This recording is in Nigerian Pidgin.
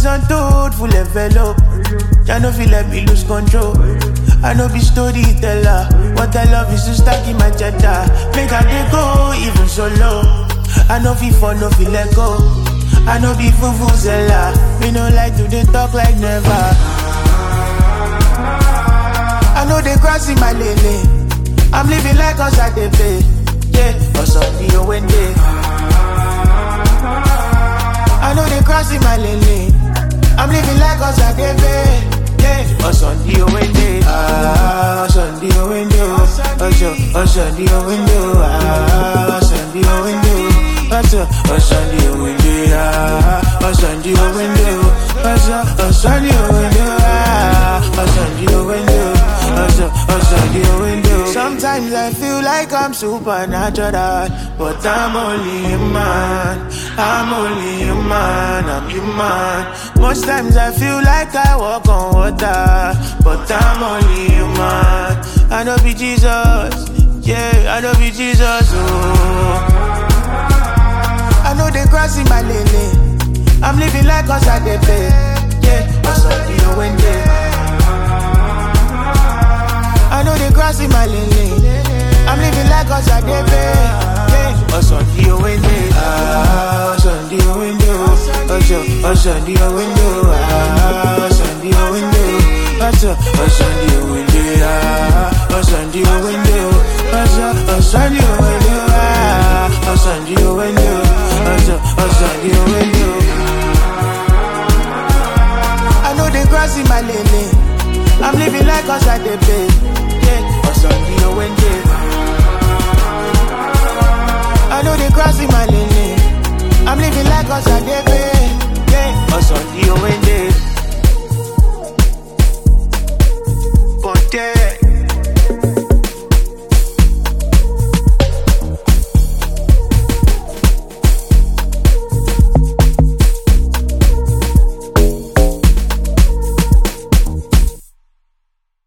is untold, full envelope. I know feel let me lose control. I know be storyteller. What I love is to stack in my cheddar. Make I dey go even solo. I know feel for no feel let go. I know be fufuzela. Me no like to dey talk like never. I know they cross in my lane. I'm living like us at the pay. Yeah, or something you win day. I know they cross in my lane. I'm living like us at the pay. Yeah, or Sunday you win day. Sunday you win day. Or Sunday you win day. Sunday you win day. Or Sunday you win day. Or Sunday you win day. Or Sunday you win day. Or Sunday you win day. Sometimes I feel like I'm supernatural, but I'm only human. I'm only human, I'm human. Most times I feel like I walk on water, but I'm only human. I know be Jesus, yeah, I know be Jesus, oh. I know they cross in my lane. I'm living like us at the pay, yeah, or something you win there. I know they cross in my lane. I'm living like us at the bay. Yeah. Or Sunday you win day. Sunday you win day. Or Sunday you win day. Sunday you win day. Or Sunday you win day. Or Sunday you win day. Or Sunday you win day. Or Sunday you win day. Or Sunday you win day. I know they cross in my lane. I'm living like us at the bay.